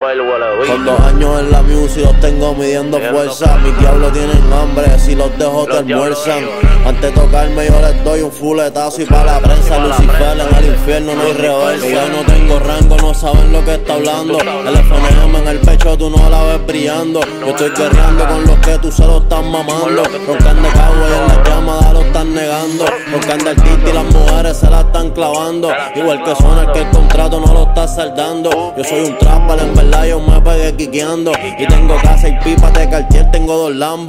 el huele. Con 2 años en la music los tengo midiendo fuerza. Mis diablos tienen hambre, si los dejo te almuerzan. Antes de tocarme yo les doy un fuletazo y pa' la prensa. Lucifer en el infierno no hay reversa. Yo no tengo rango, no saben lo que está hablando. El FNM en el pecho tú no la ves brillando. Yo estoy guerreando con los que tú se lo estás mamando. Roncan de cowboy en la llamada lo están negando. Roncan de artista y las mujeres se la están clavando. Igual que Soner que el contrato no lo está saldando. Yo soy un trapper, en verdad yo me pegué quiqueando. Y tengo casa y pipas de Cartier, tengo 2 Lambos.